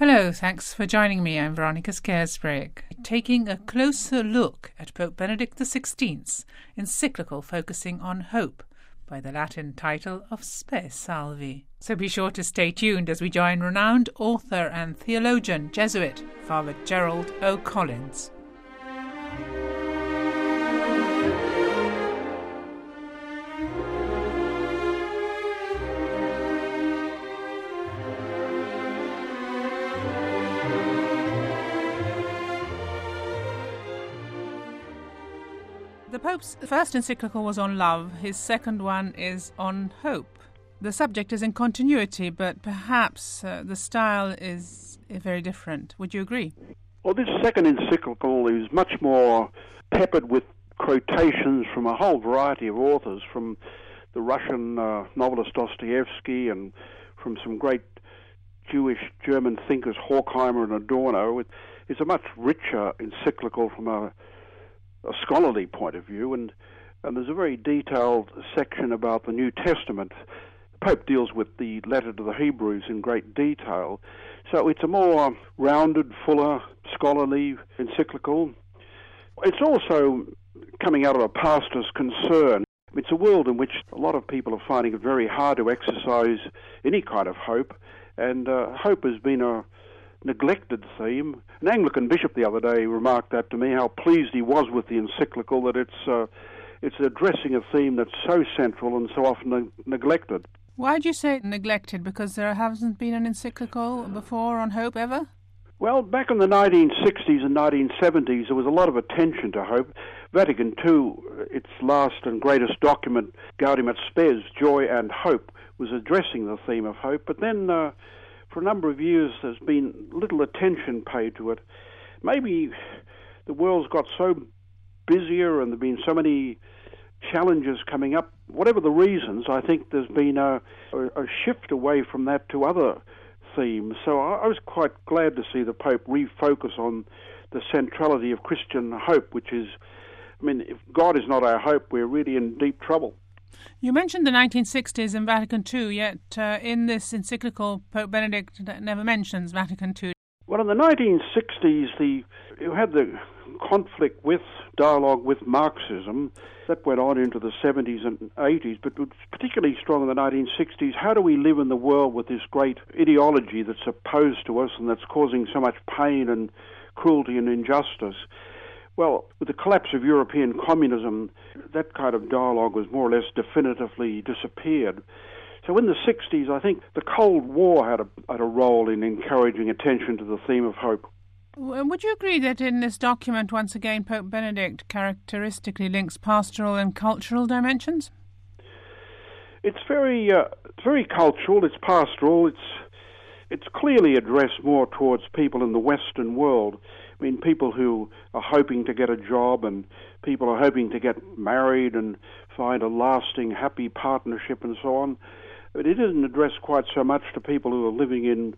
Hello, thanks for joining me. I'm Veronica Scaresbrake, taking a closer look at Pope Benedict XVI's encyclical focusing on hope by the Latin title of Spe Salvi. So be sure to stay tuned as we join renowned author and theologian Jesuit Father Gerald O. Collins. The Pope's first encyclical was on love. His second one is on hope. The subject is in continuity, but perhaps the style is very different. Would you agree? Well, this second encyclical is much more peppered with quotations from a whole variety of authors, from the Russian novelist Dostoevsky and from some great Jewish German thinkers Horkheimer and Adorno. It's a much richer encyclical from a scholarly point of view, and there's a very detailed section about the New Testament. The Pope deals with the letter to the Hebrews in great detail, so it's a more rounded, fuller, scholarly encyclical. It's also coming out of a pastor's concern. It's a world in which a lot of people are finding it very hard to exercise any kind of hope, and hope has been a neglected theme. An Anglican bishop the other day remarked that to me, how pleased he was with the encyclical, that it's addressing a theme that's so central and so often neglected. Why do you say neglected? Because there hasn't been an encyclical before on hope ever? Well, back in the 1960s and 1970s, there was a lot of attention to hope. Vatican II, its last and greatest document, Gaudium et Spes, Joy and Hope, was addressing the theme of hope. But then for a number of years, there's been little attention paid to it. Maybe the world's got so busier and there have been so many challenges coming up. Whatever the reasons, I think there's been a shift away from that to other themes. So I was quite glad to see the Pope refocus on the centrality of Christian hope, which is, if God is not our hope, we're really in deep trouble. You mentioned the 1960s and Vatican II, yet in this encyclical, Pope Benedict never mentions Vatican II. Well, in the 1960s, you had the conflict with, dialogue with Marxism. That went on into the 70s and 80s, but was particularly strong in the 1960s. How do we live in the world with this great ideology that's opposed to us and that's causing so much pain and cruelty and injustice? Well, with the collapse of European communism, that kind of dialogue was more or less definitively disappeared. So in the 60s, I think the Cold War had a role in encouraging attention to the theme of hope. Would you agree that in this document, once again, Pope Benedict characteristically links pastoral and cultural dimensions? It's very cultural, it's pastoral, it's clearly addressed more towards people in the Western world. People who are hoping to get a job and people are hoping to get married and find a lasting, happy partnership and so on. But it isn't addressed quite so much to people who are living in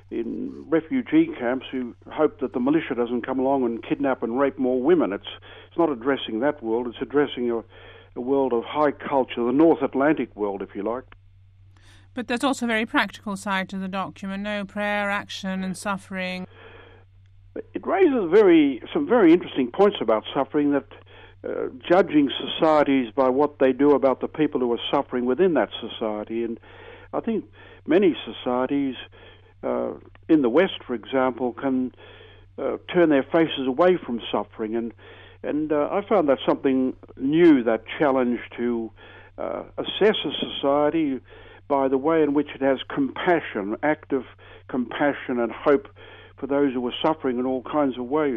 refugee camps who hope that the militia doesn't come along and kidnap and rape more women. It's not addressing that world. It's addressing a world of high culture, the North Atlantic world, if you like. But there's also a very practical side to the document, no prayer, action and suffering. It raises some very interesting points about suffering, that judging societies by what they do about the people who are suffering within that society. And I think many societies in the West, for example, can turn their faces away from suffering. And I found that something new, that challenge to assess a society by the way in which it has compassion, active compassion and hope for those who are suffering in all kinds of ways.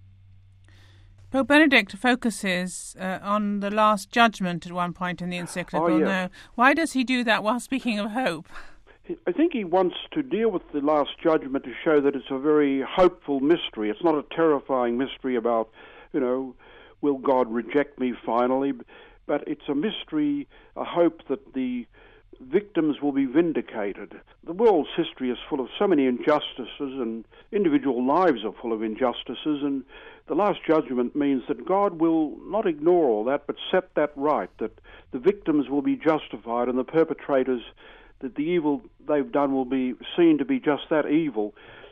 Pope Benedict focuses on the Last Judgment at one point in the encyclical. Oh, yeah. Now, why does he do that while speaking of hope? I think he wants to deal with the Last Judgment to show that it's a very hopeful mystery. It's not a terrifying mystery about, will God reject me finally? But it's a mystery, a hope that the victims will be vindicated. The world's history is full of so many injustices, and individual lives are full of injustices, and the Last Judgment means that God will not ignore all that, but set that right, that the victims will be justified and the perpetrators, that the evil they've done will be seen to be just that, evil.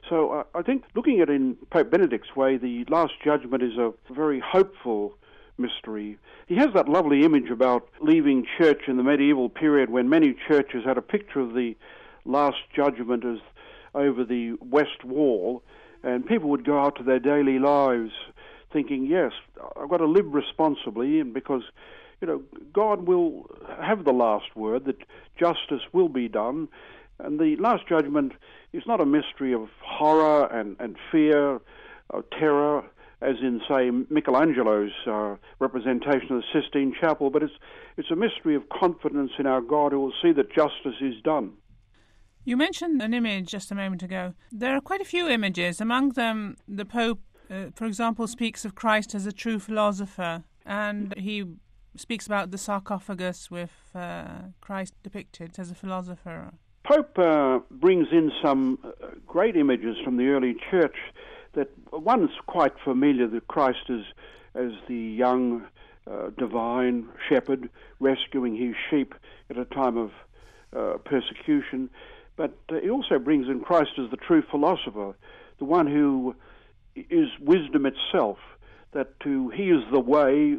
So I think looking at it in Pope Benedict's way, the Last Judgment is a very hopeful mystery. He has that lovely image about leaving church in the medieval period when many churches had a picture of the Last Judgment as over the west wall, and people would go out to their daily lives thinking, yes, I've got to live responsibly, and because, God will have the last word, that justice will be done. And the Last Judgment is not a mystery of horror and fear, terror, as in, say, Michelangelo's representation of the Sistine Chapel, but it's a mystery of confidence in our God who will see that justice is done. You mentioned an image just a moment ago. There are quite a few images. Among them, the Pope, for example, speaks of Christ as a true philosopher, and he speaks about the sarcophagus with Christ depicted as a philosopher. Pope brings in some great images from the early church. That one's quite familiar, that Christ is as the young divine shepherd rescuing his sheep at a time of persecution. But he also brings in Christ as the true philosopher, the one who is wisdom itself, that he is the way,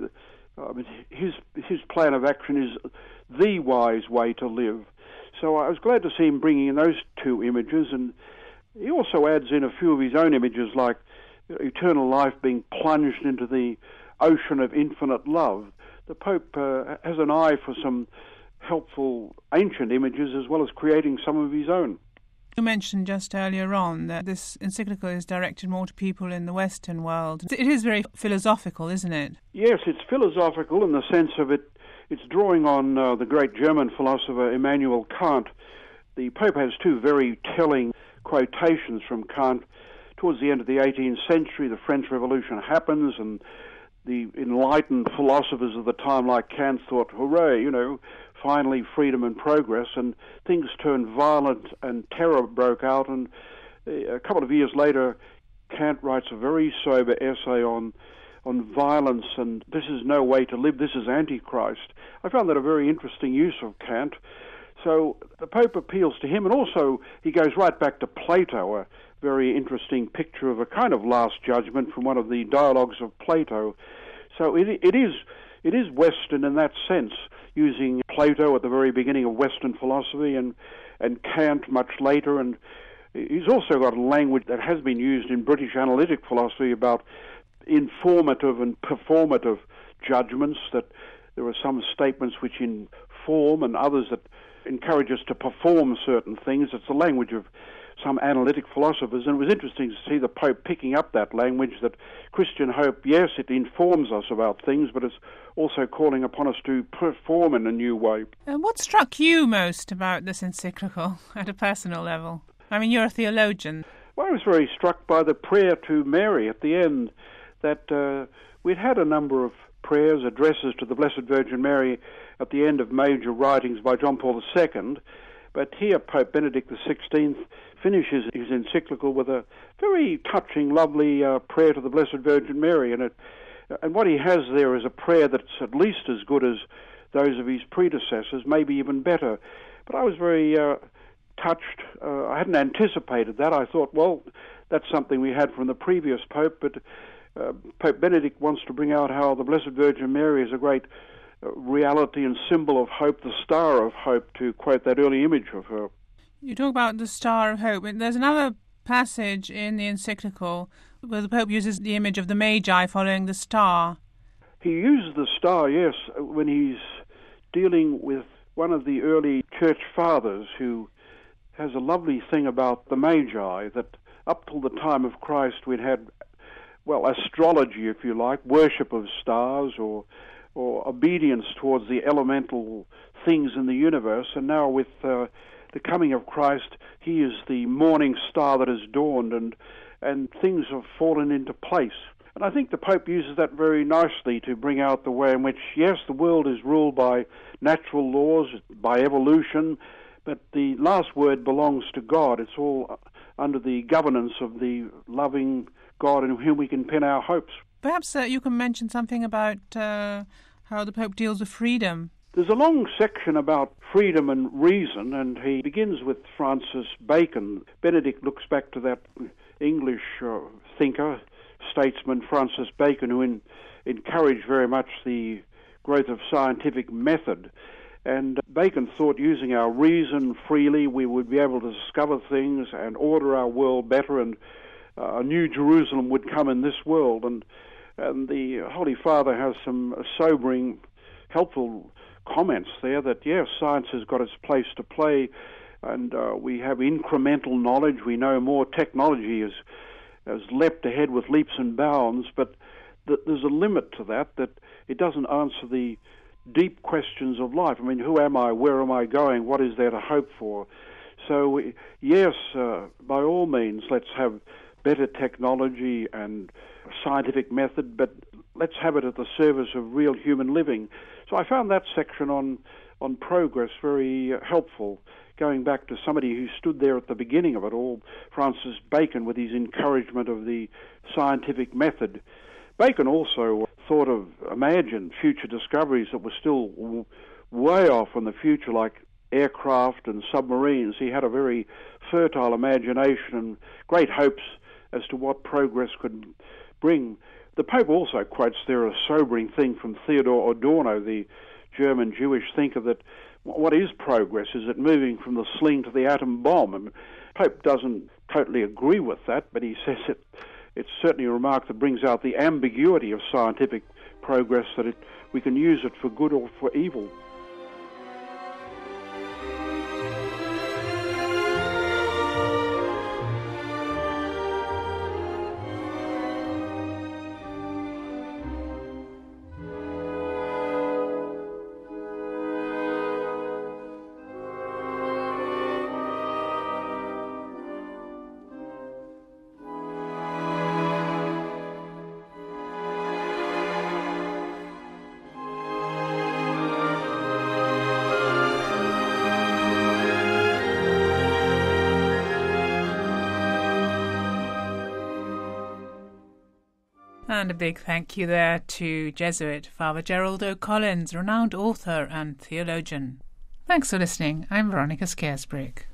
his plan of action is the wise way to live. So I was glad to see him bringing in those two images, and he also adds in a few of his own images, like eternal life being plunged into the ocean of infinite love. The Pope has an eye for some helpful ancient images as well as creating some of his own. You mentioned just earlier on that this encyclical is directed more to people in the Western world. It is very philosophical, isn't it? Yes, it's philosophical in the sense of it's drawing on the great German philosopher Immanuel Kant. The Pope has two very telling quotations from Kant. Towards the end of the 18th century, the French Revolution happens, and the enlightened philosophers of the time, like Kant, thought, hooray, finally freedom and progress, and things turned violent and terror broke out, and a couple of years later, Kant writes a very sober essay on violence, and this is no way to live, this is Antichrist. I found that a very interesting use of Kant. So the Pope appeals to him, and also he goes right back to Plato, a very interesting picture of a kind of last judgment from one of the dialogues of Plato. So it is Western in that sense, using Plato at the very beginning of Western philosophy and Kant much later. And he's also got a language that has been used in British analytic philosophy about informative and performative judgments, that there are some statements which inform and others that encourage us to perform certain things. It's the language of some analytic philosophers, and it was interesting to see the Pope picking up that language, that Christian hope, yes, it informs us about things, but it's also calling upon us to perform in a new way. What struck you most about this encyclical at a personal level? I mean, you're a theologian. Well, I was very struck by the prayer to Mary at the end, that we'd had a number of prayers, addresses to the Blessed Virgin Mary at the end of major writings by John Paul II, but here Pope Benedict XVI finishes his encyclical with a very touching, lovely prayer to the Blessed Virgin Mary, and what he has there is a prayer that's at least as good as those of his predecessors, maybe even better. But I was very touched. I hadn't anticipated that. I thought, well, that's something we had from the previous Pope, but Pope Benedict wants to bring out how the Blessed Virgin Mary is a great reality and symbol of hope, the star of hope, to quote that early image of her. You talk about the star of hope. There's another passage in the encyclical where the Pope uses the image of the Magi following the star. He uses the star, yes, when he's dealing with one of the early church fathers who has a lovely thing about the Magi, that up till the time of Christ we'd had, well, astrology, if you like, worship of stars or obedience towards the elemental things in the universe, and now with the coming of Christ, he is the morning star that has dawned, and things have fallen into place. And I think the Pope uses that very nicely to bring out the way in which, yes, the world is ruled by natural laws, by evolution, but the last word belongs to God. It's all under the governance of the loving God in whom we can pin our hopes. Perhaps you can mention something about how the Pope deals with freedom. There's a long section about freedom and reason, and he begins with Francis Bacon. Benedict looks back to that English thinker, statesman Francis Bacon, who encouraged very much the growth of scientific method. And Bacon thought using our reason freely, we would be able to discover things and order our world better, and a new Jerusalem would come in this world. And the Holy Father has some sobering, helpful comments there that, yes, science has got its place to play, and we have incremental knowledge. We know more. Technology has leapt ahead with leaps and bounds, but there's a limit to that it doesn't answer the deep questions of life. I mean, who am I? Where am I going? What is there to hope for? So, yes, by all means, let's have better technology and scientific method, but let's have it at the service of real human living. So I found that section on progress very helpful, going back to somebody who stood there at the beginning of it all, Francis Bacon, with his encouragement of the scientific method. Bacon also imagined future discoveries that were still way off in the future, like aircraft and submarines. He had a very fertile imagination and great hopes as to what progress could bring. The Pope also quotes there a sobering thing from Theodor Adorno, the German Jewish thinker, that what is progress? Is it moving from the sling to the atom bomb? And Pope doesn't totally agree with that, but he says it's certainly a remark that brings out the ambiguity of scientific progress, that we can use it for good or for evil. And a big thank you there to Jesuit Father Gerald O'Collins, renowned author and theologian. Thanks for listening. I'm Veronica Scaresbrick.